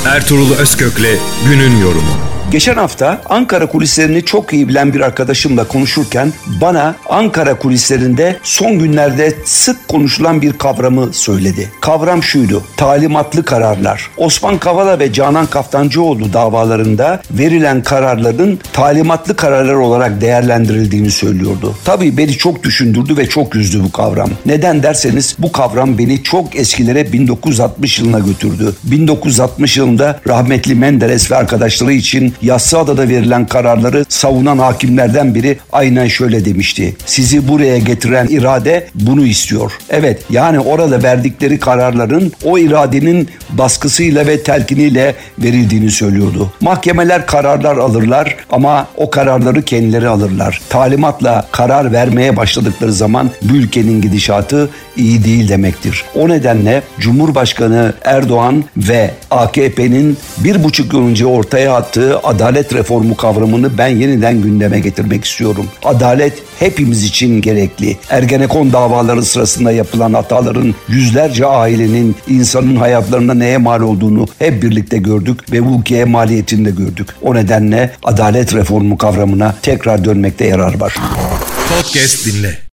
Ertuğrul Özkök'le günün yorumu. Geçen hafta Ankara kulislerini çok iyi bilen bir arkadaşımla konuşurken bana Ankara kulislerinde son günlerde sık konuşulan bir kavramı söyledi. Kavram şuydu: talimatlı kararlar. Osman Kavala ve Canan Kaftancıoğlu davalarında verilen kararların talimatlı kararlar olarak değerlendirildiğini söylüyordu. Tabii beni çok düşündürdü ve çok üzdü bu kavram. Neden derseniz bu kavram beni çok eskilere 1960 yılına götürdü. 1960 yılında rahmetli Menderes ve arkadaşları için Yassıada'da verilen kararları savunan hakimlerden biri aynen şöyle demişti: sizi buraya getiren irade bunu istiyor. Evet, yani orada verdikleri kararların o iradenin baskısıyla ve telkiniyle verildiğini söylüyordu. Mahkemeler kararlar alırlar ama o kararları kendileri alırlar. Talimatla karar vermeye başladıkları zaman bu ülkenin gidişatı iyi değil demektir. O nedenle Cumhurbaşkanı Erdoğan ve AKP'nin 1,5 yıl önce ortaya attığı adalet reformu kavramını ben yeniden gündeme getirmek istiyorum. Adalet hepimiz için gerekli. Ergenekon davaları sırasında yapılan hataların yüzlerce ailenin, insanın hayatlarına neye mal olduğunu hep birlikte gördük ve bu ülkeye maliyetini de gördük. O nedenle adalet reformu kavramına tekrar dönmekte yarar var. Podcast dinle.